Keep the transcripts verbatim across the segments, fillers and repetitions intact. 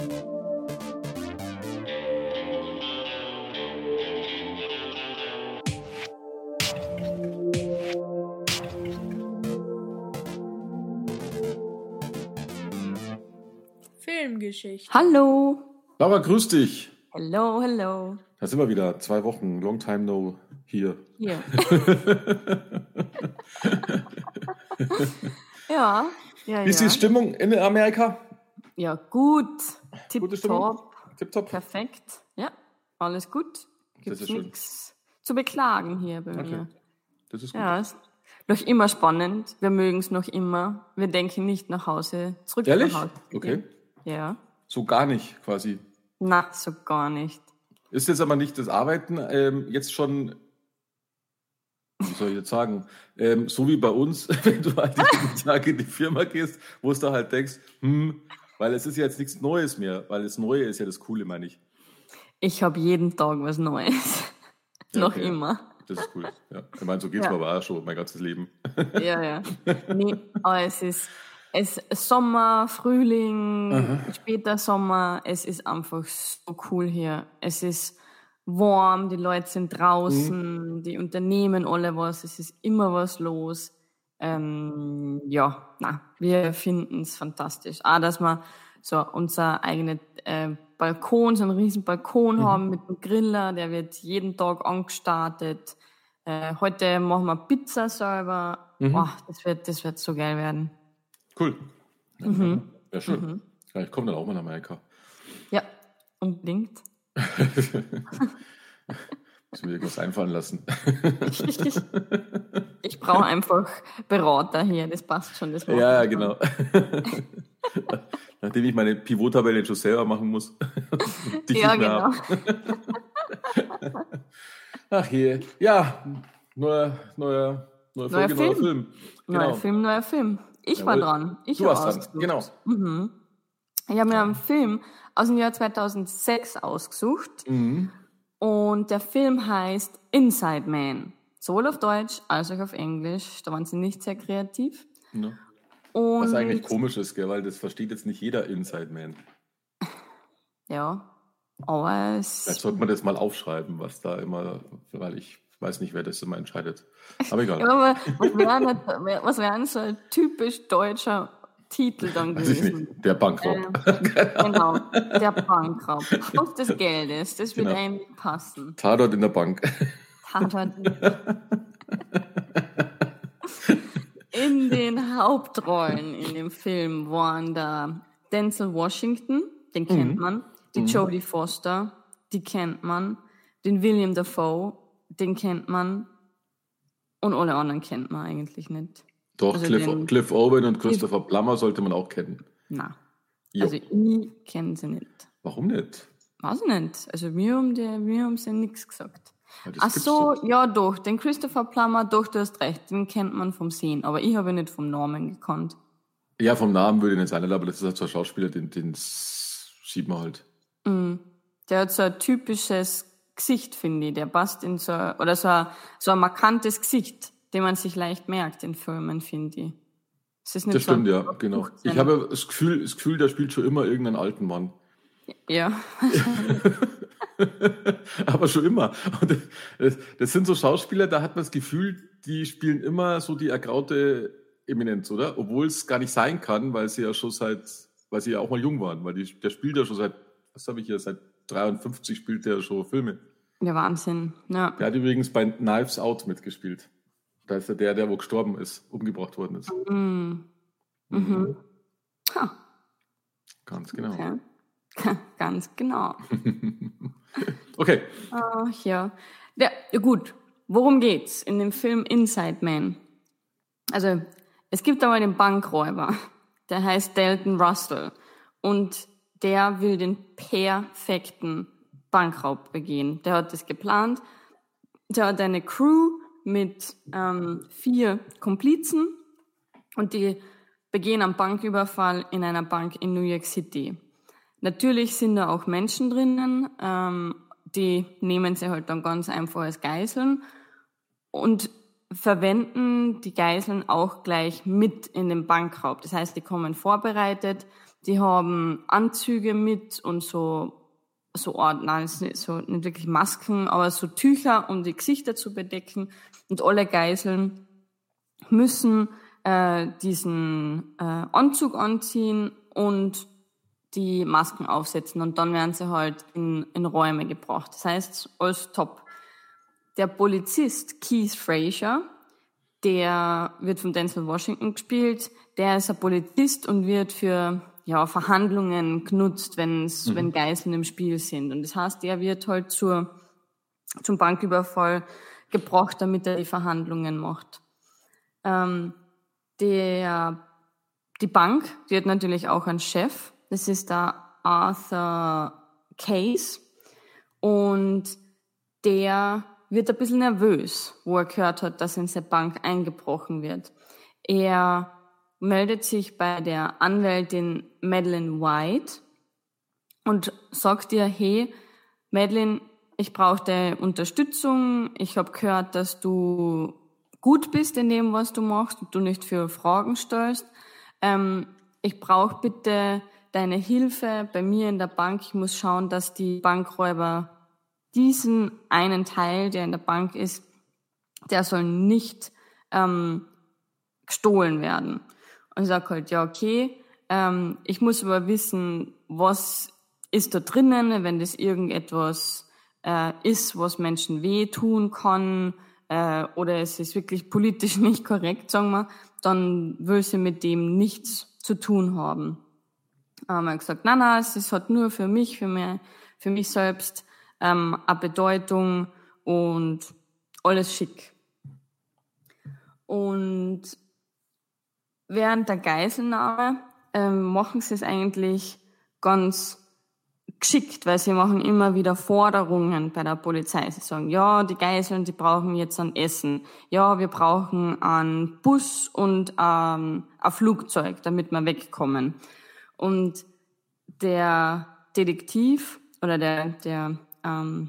Filmgeschichte. Hallo. Laura, grüß dich. Hello, hello. Da sind wir wieder. Zwei Wochen. Long time no here. Hier. ja, ja, Wie ist ja. die Stimmung in Amerika? Ja, gut. Gute Stimmung? Tipptopp. Tipptopp. Perfekt. Ja, alles gut. Das Gibt ist schön. nichts zu beklagen hier bei Okay. mir. Das ist gut. Ja, ist noch immer spannend. Wir mögen es noch immer. Wir denken nicht nach Hause, zurück Ehrlich? nach Hause. zu Okay. gehen. Ja. So gar nicht quasi. Na, so gar nicht. Ist jetzt aber nicht das Arbeiten ähm, jetzt schon, wie soll ich jetzt sagen, ähm, so wie bei uns, wenn du halt jeden Tag in die Firma gehst, wo du halt denkst, hm, weil es ist ja jetzt nichts Neues mehr, weil das Neue ist ja das Coole, meine ich. Ich habe jeden Tag was Neues. Ja, noch okay. immer. Das ist cool. Ja. Ich meine, so geht es Ja. mir aber auch schon mein ganzes Leben. Ja, ja. Nee, aber es ist, es ist Sommer, Frühling, später Sommer. Es ist einfach so cool hier. Es ist warm, die Leute sind draußen, Mhm. die Unternehmen alle was, es ist immer was los. Ähm, ja, na, wir finden es fantastisch. Auch, dass wir so unser eigenes äh, Balkon, so einen riesen Balkon Mhm. haben mit einem Griller, der wird jeden Tag angestartet. Äh, heute machen wir Pizza selber. Mhm. Boah, das wird, das wird so geil werden. Cool. Ja, Mhm. ja schön. Ja, ich komme dann auch mal nach Amerika. Ja, unbedingt. Muss mir irgendwas einfallen lassen. Ich brauche einfach Berater hier, das passt schon. Das mache Ja, ich schon. genau. Nachdem ich meine Pivot-Tabelle schon selber machen muss. Die Ja, nicht mehr genau. hab. Ach je. Ja, neuer, neuer, neuer Folge, neuer Film. Film. Neuer Genau. Film, neuer Film. Ich war Jawohl. dran. Ich Du habe warst dran. ausgesucht. Genau. Mhm. Ich habe mir einen Film aus dem Jahr zweitausendsechs ausgesucht. Mhm. Und der Film heißt Inside Man. Sowohl auf Deutsch als auch auf Englisch. Da waren sie nicht sehr kreativ. Ja. Und Was eigentlich komisch ist, gell? Weil das versteht jetzt nicht jeder Inside Man. ja, aber Vielleicht es... sollte man das mal aufschreiben, was da immer, weil ich weiß nicht, wer das immer entscheidet. Aber egal. Ja, aber was wäre nicht- was wäre denn so ein typisch deutscher Titel dann Weiß ich gewesen? nicht. Der Bankraub. Genau, der Bankraub. Auf des Geldes, das wird Genau. eigentlich passen. Tatort in der Bank. Tatort. In den Hauptrollen in dem Film waren da Denzel Washington, den kennt man, die Jodie Foster, die kennt man, den William Dafoe, den kennt man und alle anderen kennt man eigentlich nicht. Doch, Also Cliff, den- Cliff Owen und Christopher Plummer sollte man auch kennen. Na, Jo. also ich kenne sie nicht. Warum nicht? Weiß ich nicht. Also wir haben, die, wir haben sie nichts gesagt. Ja, das Ach gibt's so, doch. ja doch, den Christopher Plummer, doch, du hast recht, den kennt man vom Sehen, aber ich habe ihn nicht vom Namen gekannt. Ja, vom Namen würde ich nicht sein, aber das ist halt so ein Schauspieler, den, den sieht man halt. Der hat so ein typisches Gesicht, finde ich, der passt in so, oder so ein, so ein markantes Gesicht, den man sich leicht merkt in Filmen, finde ich. Es ist nicht Das so stimmt, ja, genau. Ich habe das Gefühl, das Gefühl, der spielt schon immer irgendeinen alten Mann. Ja, Aber schon immer. Und das, das sind so Schauspieler, da hat man das Gefühl, die spielen immer so die ergraute Eminenz, oder? Obwohl es gar nicht sein kann, weil sie ja schon seit, weil sie ja auch mal jung waren, weil die, der spielt ja schon seit, was habe ich hier, seit dreiundfünfzig spielt der schon Filme. der Wahnsinn. Ja. Der hat übrigens bei Knives Out mitgespielt. Da ist er der, der wo gestorben ist, umgebracht worden ist. Ha, Ganz genau. okay. Ganz genau. Okay. Ach ja. Ja, gut, worum geht's in dem Film Inside Man? Also, es gibt einmal den Bankräuber, der heißt Dalton Russell und der will den perfekten Bankraub begehen. Der hat das geplant, der hat eine Crew mit ähm, vier Komplizen und die begehen einen Banküberfall in einer Bank in New York City. Natürlich sind da auch Menschen drinnen, ähm, die nehmen sie halt dann ganz einfach als Geiseln und verwenden die Geiseln auch gleich mit in den Bankraub. Das heißt, die kommen vorbereitet, Die haben Anzüge mit und so, so Art, nein, es ist nicht, so, nicht wirklich Masken, aber so Tücher, um die Gesichter zu bedecken. Und alle Geiseln müssen äh, diesen äh, Anzug anziehen und die Masken aufsetzen. Und dann werden sie halt in, in Räume gebracht. Das heißt, alles top. Der Polizist Keith Frazier, der wird von Denzel Washington gespielt, der ist ein Polizist und wird für ja, Verhandlungen genutzt, wenn's, mhm. wenn Geiseln im Spiel sind. Und das heißt, er wird halt zur, zum Banküberfall gebracht, damit er die Verhandlungen macht. Ähm, der, die Bank, die hat natürlich auch einen Chef, das ist der Arthur Case, und der wird ein bisschen nervös, wo er gehört hat, dass in seine Bank eingebrochen wird. Er meldet sich bei der Anwältin Madeleine White und sagt ihr, hey, Madeleine, ich brauche deine Unterstützung. Ich habe gehört, dass du gut bist in dem, was du machst und du nicht für Fragen stellst. Ähm, ich brauche bitte deine Hilfe bei mir in der Bank. Ich muss schauen, dass die Bankräuber diesen einen Teil, der in der Bank ist, der soll nicht ähm, gestohlen werden. Und ich sage halt, ja, okay, ähm, ich muss aber wissen, was ist da drinnen, wenn das irgendetwas äh, ist, was Menschen wehtun kann, äh, oder es ist wirklich politisch nicht korrekt, sagen wir, dann will sie mit dem nichts zu tun haben. Ähm, er hat gesagt, nein, nein, es ist halt nur für mich, für mich, für mich selbst ähm, eine Bedeutung und alles schick. Und während der Geiselnahme ähm, machen sie es eigentlich ganz geschickt, weil sie machen immer wieder Forderungen bei der Polizei. Sie sagen, ja, die Geiseln, die brauchen jetzt ein Essen. Ja, wir brauchen einen Bus und ähm, ein Flugzeug, damit wir wegkommen. Und der Detektiv oder der, der ähm,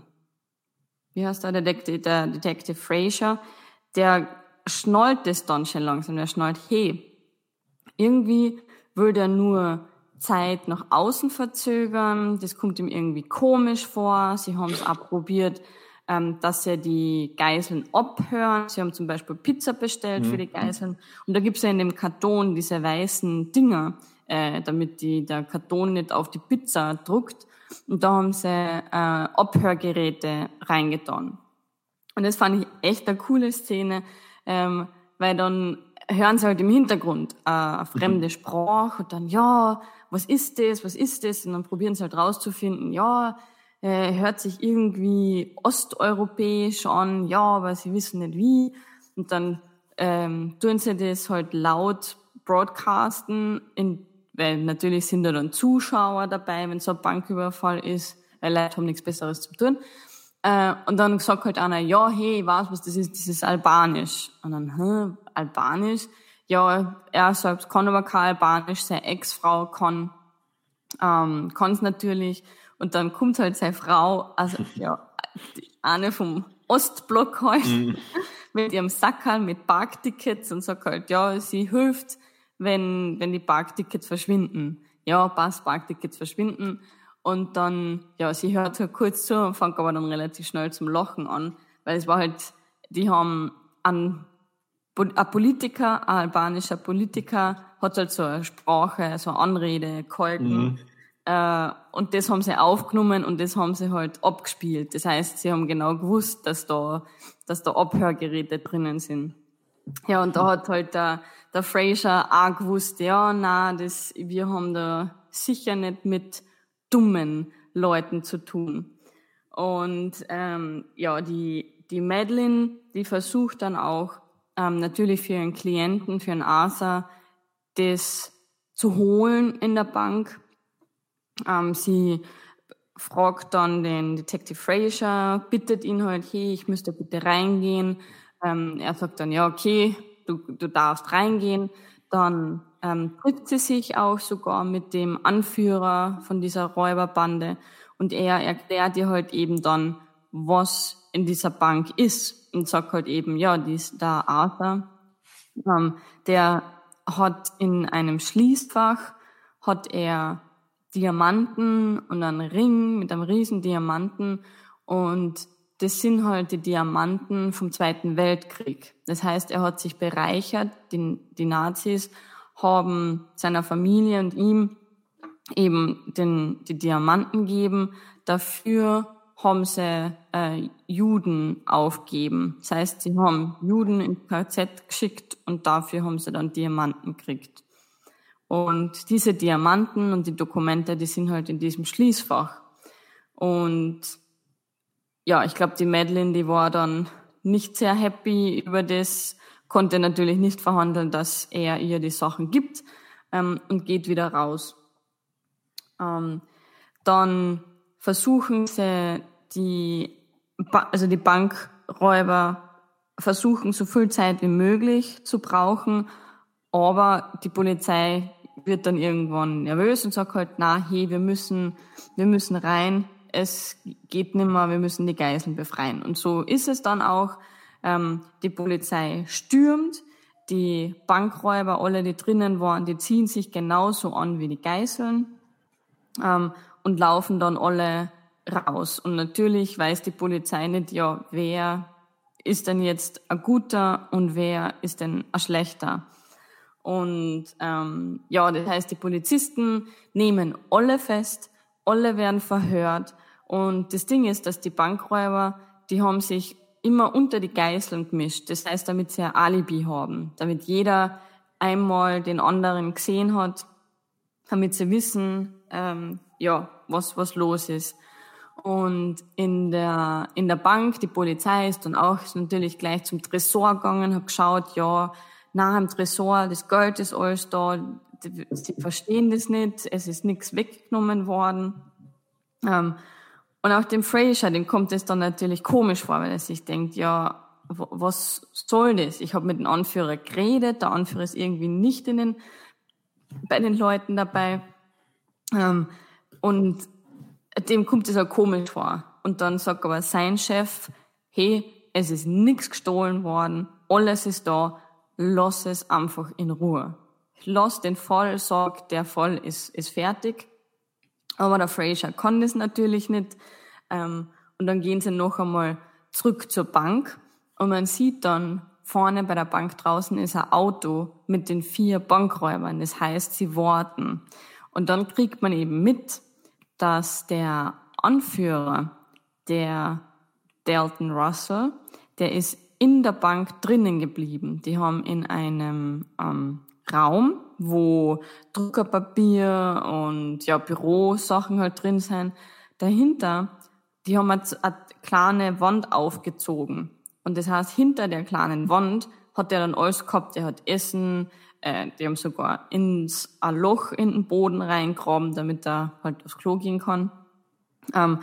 wie heißt der, der Detective, der Detective Frazier, der schnallt das dann schon langsam. Der schnallt, hey, irgendwie will der nur Zeit nach außen verzögern. Das kommt ihm irgendwie komisch vor. Sie haben es auch probiert, ähm, dass sie die Geiseln abhören. Sie haben zum Beispiel Pizza bestellt mhm. für die Geiseln. Und da gibt's ja in dem Karton diese weißen Dinger, äh, damit die, der Karton nicht auf die Pizza druckt. Und da haben sie äh, Abhörgeräte reingetan. Und das fand ich echt eine coole Szene, ähm, weil dann hören sie halt im Hintergrund äh, eine fremde Sprache und dann, ja, was ist das, was ist das? Und dann probieren sie halt rauszufinden, ja, äh, hört sich irgendwie osteuropäisch an, ja, aber sie wissen nicht wie. Und dann ähm, tun sie das halt laut broadcasten, in, weil natürlich sind da dann Zuschauer dabei, wenn so ein Banküberfall ist, weil Leute haben nichts Besseres zu tun. Äh, und dann sagt halt einer, ja, hey, ich weiß, was das ist, das ist Albanisch. Und dann, hä, Albanisch? Ja, er selbst kann aber kein Albanisch, seine Ex-Frau kann ähm, kann's natürlich. Und dann kommt halt seine Frau, also ja, die eine vom Ostblock halt, mhm. mit ihrem Sackerl mit Parktickets und sagt halt, ja, sie hilft, wenn wenn die Parktickets verschwinden. Ja, passt, Parktickets verschwinden. Und dann, ja, sie hört halt kurz zu und fängt aber dann relativ schnell zum Lachen an, weil es war halt, die haben an ein Politiker, ein albanischer Politiker, hat halt so eine Sprache, so eine Anrede gehalten. Mhm. Äh, und das haben sie aufgenommen und das haben sie halt abgespielt. Das heißt, sie haben genau gewusst, dass da, dass da Abhörgeräte drinnen sind. Ja, und da hat halt der, der Frazier auch gewusst, ja, na, das, wir haben da sicher nicht mit dummen Leuten zu tun. Und, ähm, ja, die, die Madeleine, die versucht dann auch, Ähm, natürlich für ihren Klienten, für einen Arthur, das zu holen in der Bank. Ähm, sie fragt dann den Detective Frazier, bittet ihn halt, hey, ich müsste bitte reingehen. Ähm, er sagt dann, ja, okay, du, du darfst reingehen. Dann ähm, trifft sie sich auch sogar mit dem Anführer von dieser Räuberbande und er erklärt ihr halt eben dann, was in dieser Bank ist und sagt halt eben, ja, dies, der Arthur, ähm, der hat in einem Schließfach, hat er Diamanten und einen Ring mit einem riesen Diamanten und das sind halt die Diamanten vom Zweiten Weltkrieg. Das heißt, er hat sich bereichert, die, die Nazis haben seiner Familie und ihm eben den, die Diamanten gegeben, dafür haben sie äh, Juden aufgeben. Das heißt, sie haben Juden in K Z geschickt und dafür haben sie dann Diamanten gekriegt. Und diese Diamanten und die Dokumente, die sind halt in diesem Schließfach. Und ja, ich glaube, die Madeleine, die war dann nicht sehr happy über das, konnte natürlich nicht verhandeln, dass er ihr die Sachen gibt, ähm, und geht wieder raus. Ähm, dann versuchen sie die, ba- also die Bankräuber versuchen so viel Zeit wie möglich zu brauchen, aber die Polizei wird dann irgendwann nervös und sagt halt, na, hey, wir müssen, wir müssen rein, es geht nicht mehr, wir müssen die Geiseln befreien. Und so ist es dann auch. Ähm, die Polizei stürmt, die Bankräuber, alle, die drinnen waren, die ziehen sich genauso an wie die Geiseln. Ähm, und laufen dann alle raus. Und natürlich weiß die Polizei nicht, ja, wer ist denn jetzt ein guter und wer ist denn ein schlechter. Und ähm, ja, das heißt, die Polizisten nehmen alle fest, alle werden verhört. Und das Ding ist, dass die Bankräuber, die haben sich immer unter die Geiseln gemischt. Das heißt, damit sie ein Alibi haben, damit jeder einmal den anderen gesehen hat, damit sie wissen, ähm, ja, was, was los ist. Und in der, in der Bank, die Polizei ist dann auch ist natürlich gleich zum Tresor gegangen, hat geschaut, ja, nach dem Tresor, das Geld ist alles da, die, sie verstehen das nicht, es ist nichts weggenommen worden. Ähm, und auch dem Fraser, dem kommt es dann natürlich komisch vor, weil er sich denkt, ja, w- was soll das? Ich habe mit dem Anführer geredet, der Anführer ist irgendwie nicht in den, bei den Leuten dabei. Ähm, und dem kommt es auch komisch vor. Und dann sagt aber sein Chef, hey, es ist nichts gestohlen worden, alles ist da, lass es einfach in Ruhe. Lass den Fall, sag, der Fall ist, ist fertig. Aber der Fraser kann das natürlich nicht. Ähm, und dann gehen sie noch einmal zurück zur Bank und man sieht dann, vorne bei der Bank draußen ist ein Auto mit den vier Bankräubern. Das heißt, sie warten. Und dann kriegt man eben mit, dass der Anführer, der Dalton Russell, der ist in der Bank drinnen geblieben. Die haben in einem ähm, Raum, wo Druckerpapier und ja Bürosachen halt drin sind. Dahinter, die haben eine, eine kleine Wand aufgezogen. Und das heißt, hinter der kleinen Wand hat er dann alles gehabt. Er hat Essen, äh, die haben sogar ins ein Loch in den Boden reingraben, damit er halt aufs Klo gehen kann. Ähm,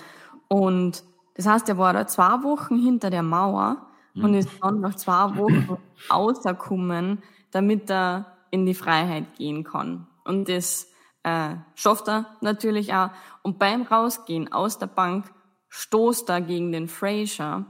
und das heißt, er war da zwei Wochen hinter der Mauer mhm. und ist dann nach zwei Wochen rausgekommen, damit er in die Freiheit gehen kann. Und das äh, schafft er natürlich auch. Und beim Rausgehen aus der Bank stoßt er gegen den Fraser.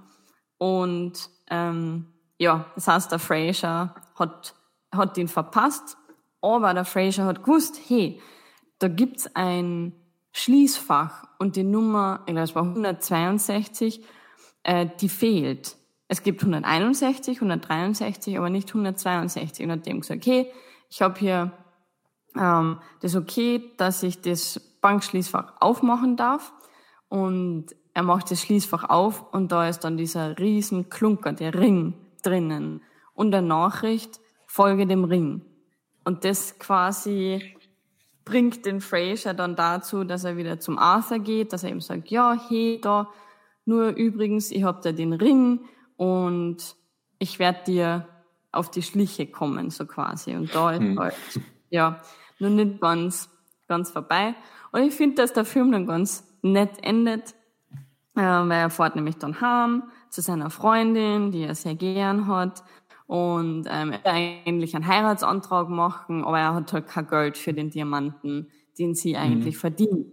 Und ähm, ja, das heißt, der Fraser hat, hat ihn verpasst, aber der Fraser hat gewusst, hey, da gibt's ein Schließfach und die Nummer, ich glaube, es war hundertzweiundsechzig, äh, die fehlt. Es gibt hunderteinundsechzig, hundertdreiundsechzig, aber nicht hundertzweiundsechzig. Und hat dem gesagt, okay, ich habe hier ähm, das okay, dass ich das Bankschließfach aufmachen darf. Und er macht das Schließfach auf und da ist dann dieser riesen Klunker, der Ring drinnen. Und der Nachricht, folge dem Ring. Und das quasi bringt den Fraser dann dazu, dass er wieder zum Arthur geht, dass er ihm sagt, ja, hey, da, nur übrigens, ich hab da den Ring und ich werde dir auf die Schliche kommen, so quasi. Und da ist hm. halt, ja, nur nicht ganz, ganz vorbei. Und ich finde, dass der Film dann ganz nett endet, äh, weil er fährt nämlich dann heim zu seiner Freundin, die er sehr gern hat. Und ähm, er will eigentlich einen Heiratsantrag machen, aber er hat halt kein Geld für den Diamanten, den sie eigentlich mhm. verdient.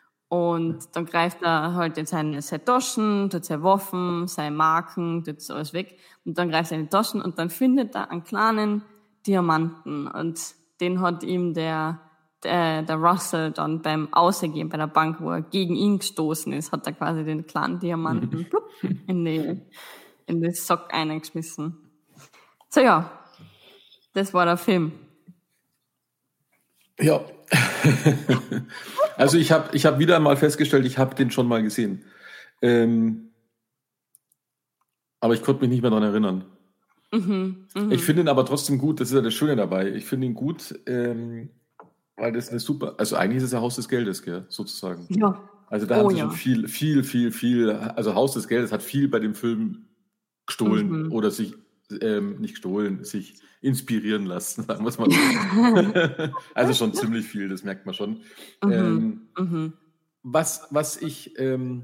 Und dann greift er halt in seine, seine Taschen, tut seine Waffen, seine Marken, tut das alles weg. Und dann greift er in die Taschen und dann findet er einen kleinen Diamanten. Und den hat ihm der, der, der Russell dann beim Ausgehen bei der Bank, wo er gegen ihn gestoßen ist, hat er quasi den kleinen Diamanten plupp, in die, in den Sock eingeschmissen. So ja, das war der Film. Ja. Also ich habe ich hab wieder mal festgestellt, ich habe den schon mal gesehen. Ähm, aber ich konnte mich nicht mehr daran erinnern. Mhm, mh. Ich finde ihn aber trotzdem gut, das ist ja das Schöne dabei. Ich finde ihn gut, ähm, weil das eine super, also eigentlich ist es ja Haus des Geldes, gell, sozusagen. Ja. Also da Oh haben sie ja. schon viel, viel, viel, viel, also Haus des Geldes hat viel bei dem Film gestohlen Mhm. oder sich, ähm, nicht gestohlen, sich inspirieren lassen, sagen wir es mal so. Also schon ziemlich viel, das merkt man schon. Mhm. Ähm, Mhm. was, was ich ähm,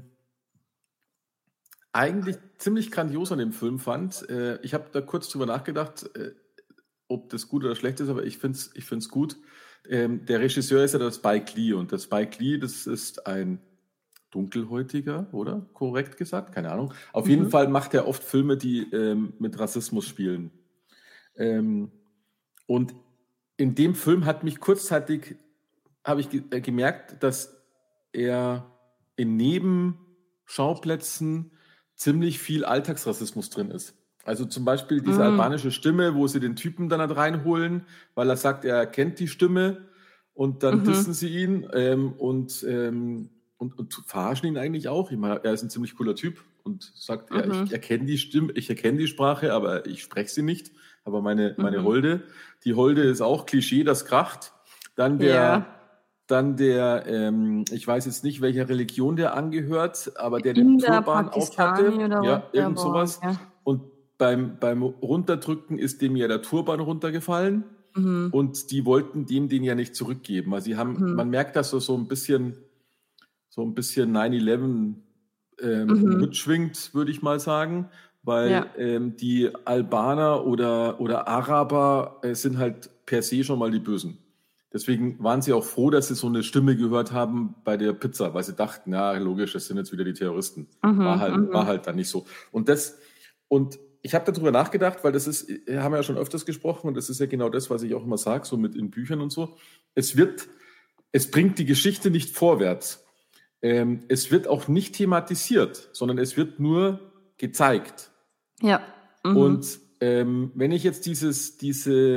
eigentlich ziemlich grandios an dem Film fand, äh, ich habe da kurz drüber nachgedacht, äh, ob das gut oder schlecht ist, aber ich finde es ich find's gut. Ähm, der Regisseur ist ja der Spike Lee und der Spike Lee, das ist ein Dunkelhäutiger, oder? Korrekt gesagt? Keine Ahnung. Auf jeden Mhm. Fall macht er oft Filme, die ähm, mit Rassismus spielen. Ähm, und in dem Film hat mich kurzzeitig, habe ich ge äh, gemerkt, dass er in Nebenschauplätzen ziemlich viel Alltagsrassismus drin ist. Also zum Beispiel diese Mhm. albanische Stimme, wo sie den Typen dann halt reinholen, weil er sagt, er kennt die Stimme und dann Mhm. dissen sie ihn ähm, und, ähm, und, und verarschen ihn eigentlich auch. Ich meine, er ist ein ziemlich cooler Typ und sagt, ja, Mhm. ich erkenne die Stimme, ich erkenne die Sprache, aber ich spreche sie nicht. Aber meine, meine Mhm. Holde, die Holde ist auch Klischee, das kracht. Dann der, Ja. dann der, ähm, ich weiß jetzt nicht, welcher Religion der angehört, aber der den Inder, Turban aufhatte. Pakistani oder was Ja, der irgend war. sowas. Ja. Und beim, beim Runterdrücken ist dem ja der Turban runtergefallen. Mhm. Und die wollten dem den ja nicht zurückgeben. Also sie haben, Mhm. man merkt, dass so, so ein bisschen, so ein bisschen neun elf ähm, Mhm. mitschwingt, würde ich mal sagen. Weil Ja. ähm, die Albaner oder, oder Araber äh, sind halt per se schon mal die Bösen. Deswegen waren sie auch froh, dass sie so eine Stimme gehört haben bei der Pizza, weil sie dachten, ja, logisch, das sind jetzt wieder die Terroristen. Mhm. War halt, war Mhm. halt dann nicht so. Und das, und ich habe darüber nachgedacht, weil das ist, haben wir ja schon öfters gesprochen und das ist ja genau das, was ich auch immer sage, so mit in Büchern und so. Es wird, es bringt die Geschichte nicht vorwärts. Ähm, es wird auch nicht thematisiert, sondern es wird nur gezeigt. Ja. Mhm. Und ähm, wenn ich jetzt dieses, diese,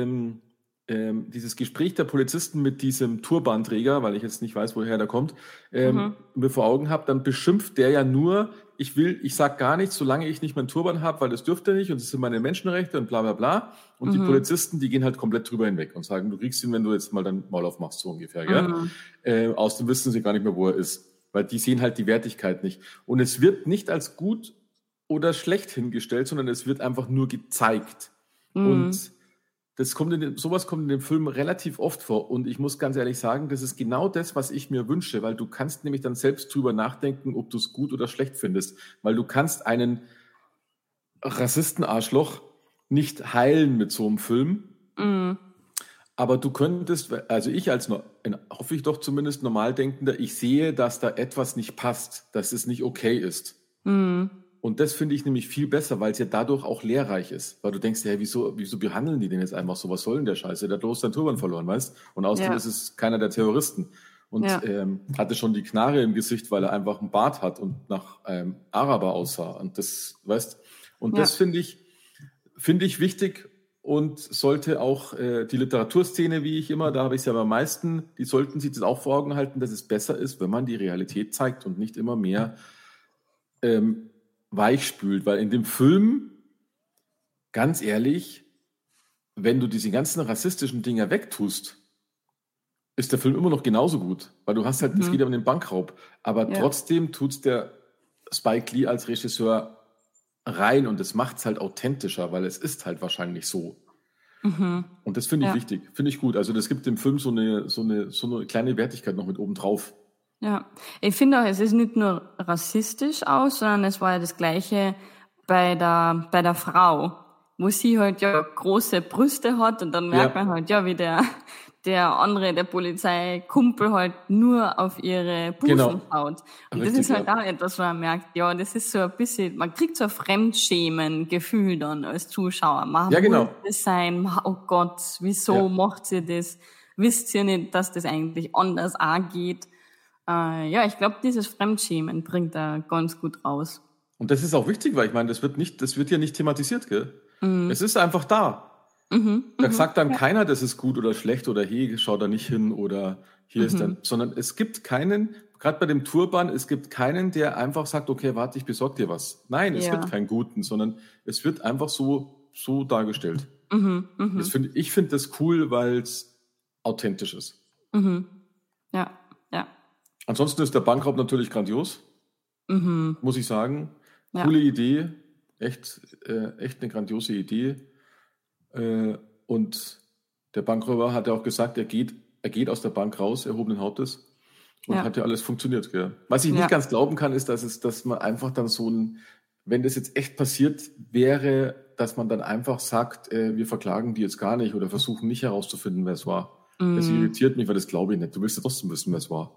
ähm, dieses Gespräch der Polizisten mit diesem Turbanträger, weil ich jetzt nicht weiß, woher der kommt, ähm, Mhm. mir vor Augen habe, dann beschimpft der ja nur, ich will, ich sag gar nichts, solange ich nicht meinen Turban habe, weil das dürfte nicht und das sind meine Menschenrechte und bla bla bla. Und die Mhm. Polizisten, die gehen halt komplett drüber hinweg und sagen, du kriegst ihn, wenn du jetzt mal dein Maul aufmachst, so ungefähr. Gell? Mhm. Äh, außerdem wissen sie gar nicht mehr, wo er ist, weil die sehen halt die Wertigkeit nicht. Und es wird nicht als gut oder schlecht hingestellt, sondern es wird einfach nur gezeigt. Mhm. Und das kommt in den, sowas kommt in dem Film relativ oft vor. Und ich muss ganz ehrlich sagen, das ist genau das, was ich mir wünsche, weil du kannst nämlich dann selbst drüber nachdenken, ob du es gut oder schlecht findest. Weil du kannst einen Rassistenarschloch nicht heilen mit so einem Film. Mhm. Aber du könntest, also ich als, hoffe ich doch zumindest Normaldenkender, ich sehe, dass da etwas nicht passt, dass es nicht okay ist. Mhm. Und das finde ich nämlich viel besser, weil es ja dadurch auch lehrreich ist. Weil du denkst, ja, wieso, wieso behandeln die den jetzt einfach so? Was soll denn der Scheiße? Der hat bloß seinen Turban verloren, weißt? Und außerdem Ja. ist es keiner der Terroristen. Und Ja. ähm, hatte schon die Knarre im Gesicht, weil er einfach einen Bart hat und nach ähm, Araber aussah. Und das, weißt? Und Ja. das finde ich, finde ich wichtig und sollte auch äh, die Literaturszene, wie ich immer, da habe ich es ja am meisten, die sollten sich das auch vor Augen halten, dass es besser ist, wenn man die Realität zeigt und nicht immer mehr ähm, weichspült, weil in dem Film, ganz ehrlich, wenn du diese ganzen rassistischen Dinger wegtust, ist der Film immer noch genauso gut, weil du hast halt, es Mhm. geht ja um den Bankraub, aber Ja. trotzdem tut's der Spike Lee als Regisseur rein und das macht's halt authentischer, weil es ist halt wahrscheinlich so. Mhm. Und das finde ich Ja. wichtig, finde ich gut. Also das gibt dem Film so eine, so eine, so eine kleine Wertigkeit noch mit oben drauf. Ja, ich finde auch, es ist nicht nur rassistisch aus, sondern es war ja das Gleiche bei der, bei der Frau, wo sie halt ja große Brüste hat und dann merkt Ja. man halt, ja, wie der, der andere, der Polizeikumpel halt nur auf ihre Busen Genau. schaut. Und Richtig, das ist halt ja. auch etwas, wo man merkt, ja, das ist so ein bisschen, man kriegt so ein Fremdschämen-Gefühl dann als Zuschauer. Man Ja, genau. muss das sein, oh Gott, wieso Ja. macht sie das? wisst ihr nicht, dass das eigentlich anders auch geht? Äh, ja, ich glaube, dieses Fremdschämen bringt da ganz gut raus. Und das ist auch wichtig, weil ich meine, das wird nicht, das wird ja nicht thematisiert, gell? Mhm. Es ist einfach da. Mhm, Da mhm, sagt dann ja. keiner, das ist gut oder schlecht oder hey, schau da nicht hin oder hier Mhm. ist dann, sondern es gibt keinen, gerade bei dem Turban, es gibt keinen, der einfach sagt, okay, warte, ich besorge dir was. Nein, es Ja. wird keinen Guten, sondern es wird einfach so, so dargestellt. Mhm, mhm, Das find, ich finde das cool, weil es authentisch ist. mhm. Ja, ja. Ansonsten ist der Bankraub natürlich grandios, Mhm. muss ich sagen. Ja. Coole Idee, echt, äh, echt eine grandiose Idee. Äh, und der Bankräuber hat ja auch gesagt, er geht, er geht aus der Bank raus, erhobenen Hauptes. Und Ja. hat ja alles funktioniert. Gell? Was ich nicht Ja. ganz glauben kann, ist, dass es, dass man einfach dann so ein, wenn das jetzt echt passiert wäre, dass man dann einfach sagt, äh, wir verklagen die jetzt gar nicht oder versuchen nicht herauszufinden, wer es war. Mhm. Das irritiert mich, weil das glaube ich nicht. Du willst ja trotzdem wissen, wer es war.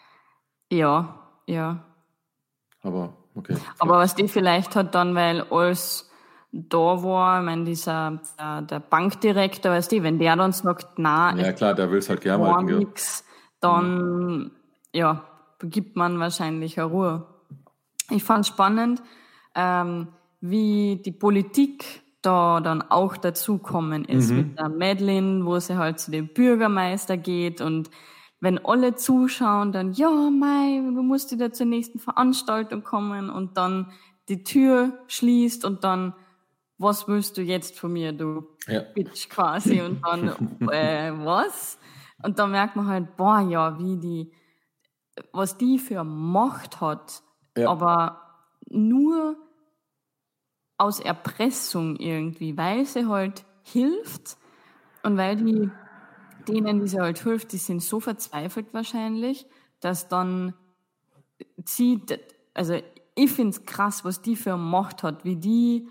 Ja, ja. Aber, okay. Aber was die vielleicht hat dann, weil alles da war, ich meine, dieser, der, der Bankdirektor, weißt du, wenn der dann sagt, na, Ja, klar, der will es halt gerne war halten, gell? nix, dann, ja, gibt man wahrscheinlich eine Ruhe. Ich fand spannend, ähm, wie die Politik da dann auch dazukommen ist, Mhm. mit der Madeline, wo sie halt zu dem Bürgermeister geht und wenn alle zuschauen, dann, ja, mei, du musst wieder zur nächsten Veranstaltung kommen und dann die Tür schließt und dann, was willst du jetzt von mir, du Ja. Bitch quasi und dann, äh, was? Und dann merkt man halt, boah, ja, wie die, was die für Macht hat, Ja. aber nur aus Erpressung irgendwie, weil sie halt hilft und weil die denen, die sie halt hilft, die sind so verzweifelt wahrscheinlich, dass dann sie, also ich find's krass, was die für Macht hat, wie die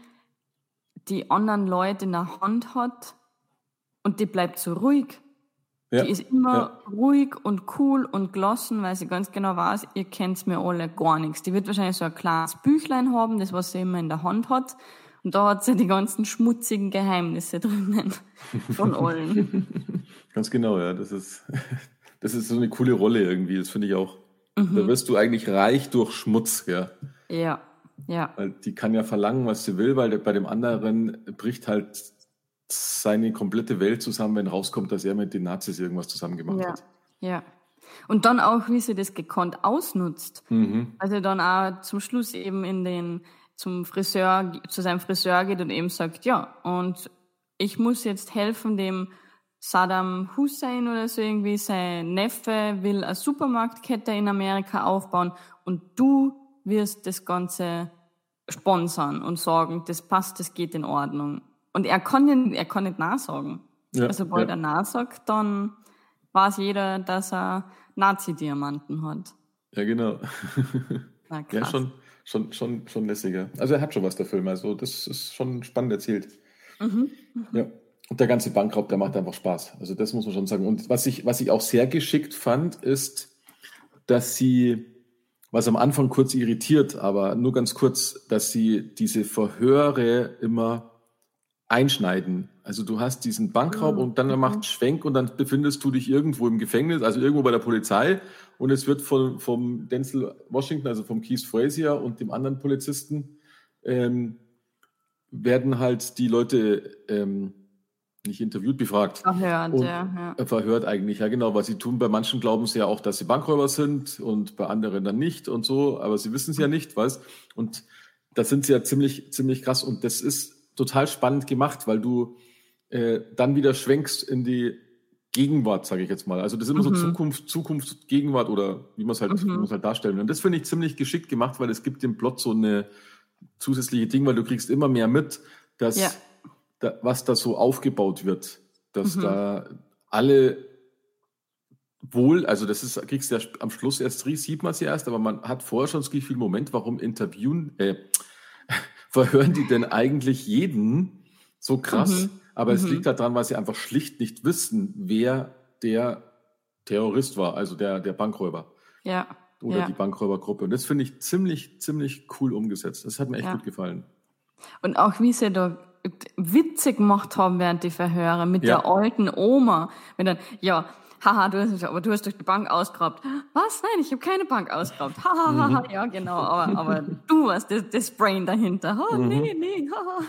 die anderen Leute in der Hand hat und die bleibt so ruhig. Ja. Die ist immer Ja. ruhig und cool und gelassen, weil sie ganz genau weiß, ihr kennt mir alle gar nichts. Die wird wahrscheinlich so ein kleines Büchlein haben, das was sie immer in der Hand hat. Und da hat sie die ganzen schmutzigen Geheimnisse drinnen von allen. Ganz genau, ja. Das ist, das ist so eine coole Rolle irgendwie, das finde ich auch. Mhm. Da wirst du eigentlich reich durch Schmutz, ja. Ja, ja. Weil die kann ja verlangen, was sie will, weil der, bei dem anderen bricht halt seine komplette Welt zusammen, wenn rauskommt, dass er mit den Nazis irgendwas zusammen gemacht Ja, hat. ja. Und dann auch, wie sie das gekonnt ausnutzt. Mhm. Also dann auch zum Schluss eben in den, zum Friseur, zu seinem Friseur geht und eben sagt, ja, und ich muss jetzt helfen dem Saddam Hussein oder so irgendwie, sein Neffe will eine Supermarktkette in Amerika aufbauen und du wirst das Ganze sponsern und sagen, das passt, das geht in Ordnung. Und er kann nicht, er kann nicht nachsagen. Ja, also sobald ja. er nachsagt, dann weiß jeder, dass er Nazi-Diamanten hat. Ja, genau. Na, krass. Ja, schon, schon, schon, schon lässiger. Also er hat schon was, der Film. Also das ist schon spannend erzählt. Mhm, mhm. Ja. Und der ganze Bankraub, der macht einfach Spaß. Also das muss man schon sagen. Und was ich, was ich auch sehr geschickt fand, ist, dass sie, was am Anfang kurz irritiert, aber nur ganz kurz, dass sie diese Verhöre immer einschneiden. Also du hast diesen Bankraub Mhm. und dann macht Schwenk und dann befindest du dich irgendwo im Gefängnis, also irgendwo bei der Polizei und es wird von, vom Denzel Washington, also vom Keith Frazier und dem anderen Polizisten, ähm, werden halt die Leute ähm, nicht interviewt, befragt. Verhört, und, ja, ja. Verhört eigentlich, ja genau, was sie tun. Bei manchen glauben sie ja auch, dass sie Bankräuber sind und bei anderen dann nicht und so, aber sie wissen es ja nicht, weißt? Und da sind sie ja ziemlich, ziemlich krass und das ist total spannend gemacht, weil du äh, dann wieder schwenkst in die Gegenwart, sage ich jetzt mal. Also das ist immer Mhm. so Zukunft, Zukunft, Gegenwart oder wie man es halt, Mhm. wie man es halt darstellen will. Und das finde ich ziemlich geschickt gemacht, weil es gibt dem Plot so eine zusätzliche Ding, weil du kriegst immer mehr mit, dass Ja. da, was da so aufgebaut wird, dass Mhm. da alle wohl, also das ist, kriegst du ja am Schluss erst, sieht man es ja erst, aber man hat vorher schon das Gefühl, Moment, warum interviewen, äh, verhören die denn eigentlich jeden so krass? Mhm. Aber es Mhm. liegt daran, weil sie einfach schlicht nicht wissen, wer der Terrorist war, also der, der Bankräuber Ja. oder ja. die Bankräubergruppe. Und das finde ich ziemlich, ziemlich cool umgesetzt. Das hat mir echt Ja. gut gefallen. Und auch wie sie da Witze gemacht haben während die Verhöre mit Ja. der alten Oma. Wenn dann, ja, haha, du hast, aber du hast doch die Bank ausgeraubt. Was? Nein, ich habe keine Bank ausgeraubt. Haha, Mhm. haha, ja, genau. Aber, aber du warst das, das Brain dahinter. Oh, Mhm. nee, nee, haha.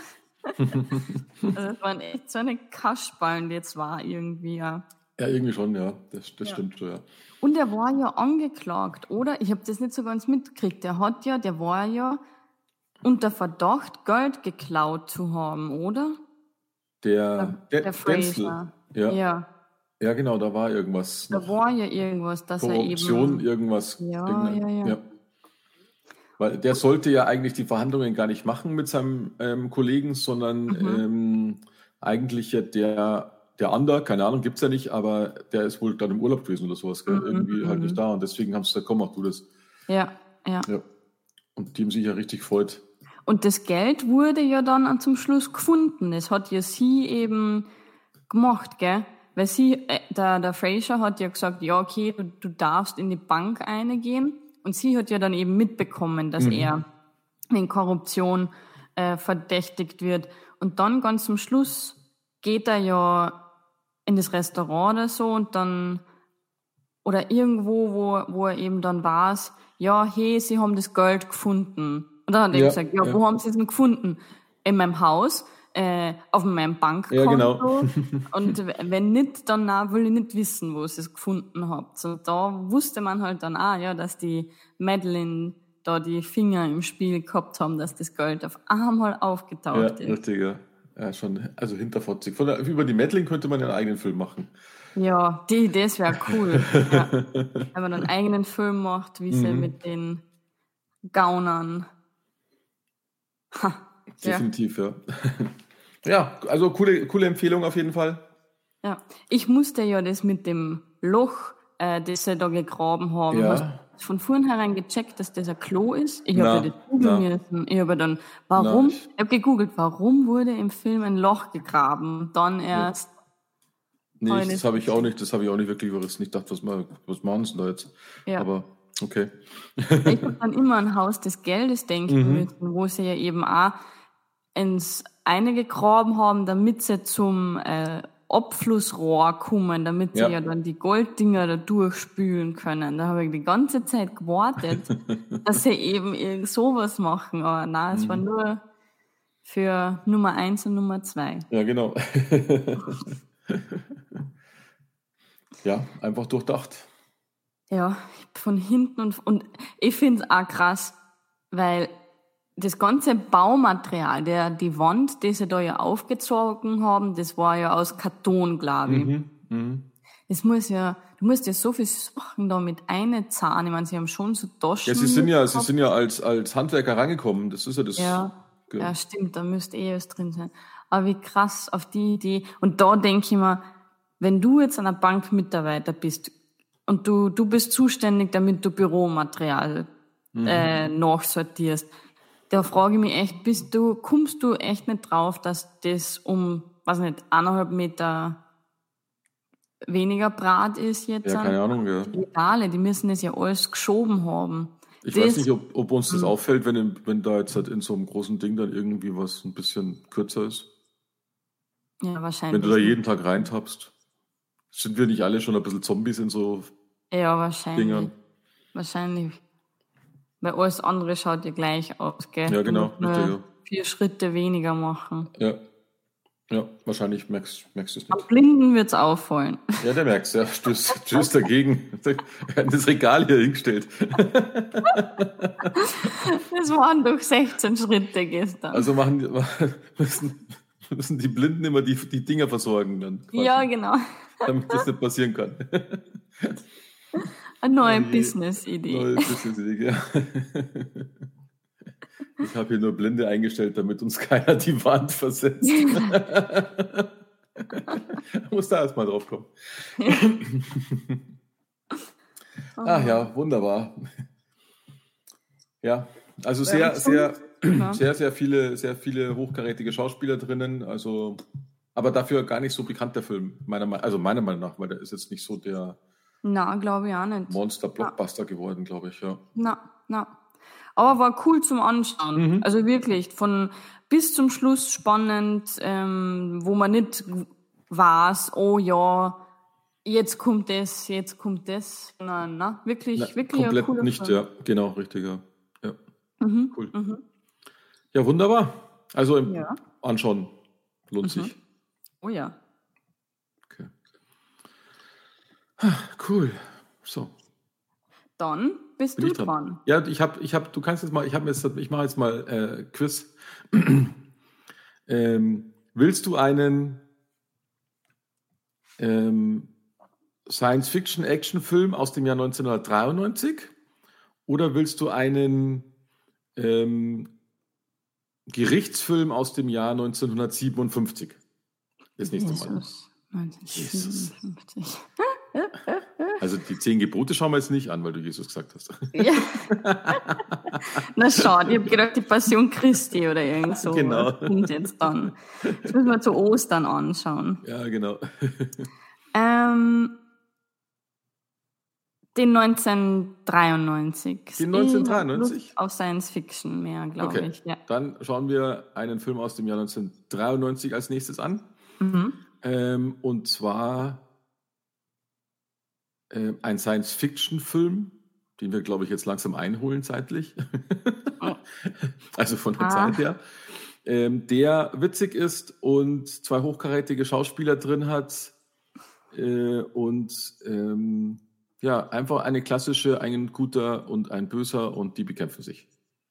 Also es waren echt so eine Kaschballen, die jetzt war irgendwie, ja. Ja, irgendwie schon, ja. Das, das Ja. stimmt schon, ja. Und er war ja angeklagt, oder? Ich habe das nicht so ganz mitgekriegt. Der hat ja, der war ja unter Verdacht, Geld geklaut zu haben, oder? Der, Der, der, der Denzel. Fraser. Ja. Ja, ja, genau, da war irgendwas da noch. war ja irgendwas, dass Korruption, er eben... irgendwas. Ja, irgendein- ja, ja. Weil der sollte ja eigentlich die Verhandlungen gar nicht machen mit seinem ähm, Kollegen, sondern Mhm. ähm, eigentlich ja der, der andere, keine Ahnung, gibt's ja nicht, aber der ist wohl dann im Urlaub gewesen oder sowas, gell? Mhm, Irgendwie halt mhm. nicht da und deswegen haben sie gesagt, komm, mach du das. Ja, ja. Ja. Und die haben sich ja richtig gefreut. Und das Geld wurde ja dann zum Schluss gefunden. Das hat ja sie eben gemacht, gell? Weil sie, äh, der, der Fraser hat ja gesagt, ja, okay, du, du darfst in die Bank reingehen. Und sie hat ja dann eben mitbekommen, dass Mhm. er wegen Korruption äh, verdächtigt wird. Und dann ganz zum Schluss geht er ja in das Restaurant oder so und dann, oder irgendwo, wo, wo er eben dann weiß, ja, hey, sie haben das Geld gefunden. Und dann hat er Ja, gesagt, ja, wo ja. haben sie es denn gefunden? In meinem Haus, äh, auf meinem Bankkonto. Ja, genau. Und w- wenn nicht, dann na, will ich nicht wissen, wo ihr es gefunden habt. Und da wusste man halt dann auch, ja, dass die Madeline da die Finger im Spiel gehabt haben, dass das Geld auf einmal Ja, aufgetaucht ist. richtig, ja. Ja, schon, also hinterfotzig. Von der, über die Madeline könnte man ja einen eigenen Film machen. Ja, die Idee wäre cool. Ja. Wenn man einen eigenen Film macht, wie sie Mhm. mit den Gaunern. Ha, ja. Definitiv, ja. Ja, also coole, coole Empfehlung auf jeden Fall. Ja, ich musste ja das mit dem Loch, äh, das sie da gegraben haben. Ja. Hast du von vornherein gecheckt, dass das ein Klo ist? Ich Na, habe ja das googeln na. müssen. Ich habe dann, warum? Na, ich ich- habe gegoogelt, warum wurde im Film ein Loch gegraben? Und dann erst, Nee, Heute das habe ich auch nicht, das habe ich auch nicht wirklich überrissen. Ich dachte, was, mal, was machen sie da jetzt? ja. Aber okay. Ich habe dann immer an Haus des Geldes denken Mhm. müssen, wo sie ja eben auch ins eine gegraben haben, damit sie zum äh, Abflussrohr kommen, damit sie Ja. ja dann die Golddinger da durchspülen können. Da habe ich die ganze Zeit gewartet, dass sie eben irgend sowas machen. Aber nein, es war Mhm. nur für Nummer eins und Nummer zwei. Ja, genau. Ja, einfach durchdacht. Ja, von hinten und, und ich finde es auch krass, weil das ganze Baumaterial, der, die Wand, die sie da ja aufgezogen haben, das war ja aus Karton, glaube ich. Mhm. Mhm. Das muss ja, du musst ja so viele Sachen da mit einzahlen. Ich meine, sie haben schon so Taschen. Ja, sie sind ja, sie gehabt. sind ja als, als Handwerker rangekommen. Das ist ja das. Ja, Ge- ja, stimmt, da müsste eh was drin sein. Aber wie krass auf die Idee. Und da denke ich mir, wenn du jetzt an einer Bank Mitarbeiter bist und du, du bist zuständig, damit du Büromaterial äh, nachsortierst, da frage ich mich echt, bist du, kommst du echt nicht drauf, dass das um, weiß nicht, eineinhalb Meter weniger Brat ist jetzt? Ja, an- keine Ahnung, ja. Die Regale, die müssen das ja alles geschoben haben. Ich das, weiß nicht, ob, ob uns das auffällt, wenn, in- wenn da jetzt halt in so einem großen Ding dann irgendwie was ein bisschen kürzer ist. Ja, wahrscheinlich. Wenn du da jeden Tag reintappst. Sind wir nicht alle schon ein bisschen Zombies in so Ja, wahrscheinlich. Dingern? Wahrscheinlich. Weil alles andere schaut ja gleich aus, gell? Ja, genau, Du musst richtig, nur ja. vier Schritte weniger machen. Ja. Ja, wahrscheinlich merkst, merkst du es Am nicht. Blinden wird's auffallen. Ja, der merkt's, ja. Stößt, stößt dagegen. Er hat das Regal hier hingestellt. Das waren doch sechzehn Schritte gestern. Also machen, die- müssen, müssen die Blinden immer die, die Dinger versorgen dann. quasi, ja, genau. Damit das nicht passieren kann. Eine neue Nee. Business-Idee. Neue Business-Idee, ja. Ich habe hier nur Blinde eingestellt, damit uns keiner die Wand versetzt. Muss da erstmal drauf kommen. Ach ja, wunderbar. Ja, also sehr, Ja, sehr, Ja. sehr, sehr viele, sehr viele hochkarätige Schauspieler drinnen. Also, aber dafür gar nicht so bekannt der Film, meiner Meinung, also meiner Meinung nach, weil der ist jetzt nicht so der Na, glaube ich auch nicht. Monster-Blockbuster geworden, glaube ich, ja. Na, na. Aber war cool zum Anschauen. Mhm. Also wirklich, von bis zum Schluss spannend, ähm, wo man nicht weiß, oh ja, jetzt kommt das, jetzt kommt das. Nein, nein, wirklich, Na, wirklich komplett ein cooler nicht, Film. ja, genau, richtig, ja. ja. Mhm. Cool. Mhm. Ja, wunderbar. Also im Ja. Anschauen lohnt Mhm. sich. Oh ja. Okay. Ah, cool. So. Dann bist Bin du ich dran? dran. Ja, ich habe, ich habe, du kannst jetzt mal, ich habe jetzt, ich mache jetzt mal äh, Quiz. ähm, willst du einen ähm, Science-Fiction-Action-Film aus dem Jahr neunzehnhundertdreiundneunzig oder willst du einen ähm, Gerichtsfilm aus dem Jahr neunzehnhundertsiebenundfünfzig? Das nächste Mal. Jesus. neunzehnhundertsiebenundfünfzig. Also die zehn Gebote schauen wir jetzt nicht an, weil du Jesus gesagt hast. Ja. Na schau, ich habe gedacht, die Passion Christi oder irgend so. Genau. Kommt jetzt dann. Das müssen wir zu Ostern anschauen. Ja, genau. Ähm, den neunzehnhundertdreiundneunzig. Den neunzehnhundertdreiundneunzig? Lust auf Science Fiction mehr, glaube Okay, ich. Ja. dann schauen wir einen Film aus dem Jahr neunzehnhundertdreiundneunzig als nächstes an. Mhm. Ähm, und zwar äh, ein Science-Fiction-Film, den wir, glaube ich, jetzt langsam einholen zeitlich. Oh. Also von der Ah. Zeit her. Ähm, der witzig ist und zwei hochkarätige Schauspieler drin hat. Äh, und ähm, ja, einfach eine klassische, ein guter und ein böser und die bekämpfen sich.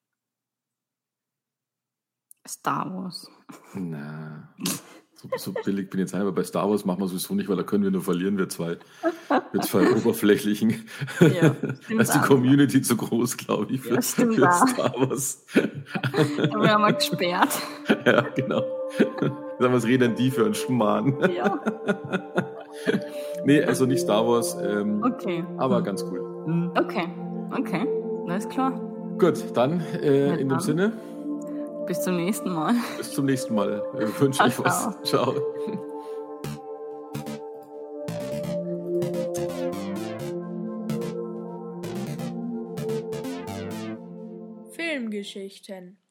Star Wars. Na, so, so billig bin ich jetzt ein, aber bei Star Wars machen wir sowieso nicht, weil da können wir nur verlieren, wir zwei, wir zwei oberflächlichen. Ja, da stimmt ist die auch. Community zu groß, glaube ich, für, Ja, stimmt für auch. Star Wars. Da werden wir gesperrt. Ja, genau. Sagen, was reden denn die für einen Schmarrn? Ja. Nee, also nicht Star Wars, ähm, Okay. aber ganz cool. Hm. Okay. Okay. Alles klar. Gut, dann äh, Ja, in dem dann. Sinne, Bis zum nächsten Mal. bis zum nächsten Mal. Ich wünsche Ciao, euch was. Ciao. Filmgeschichten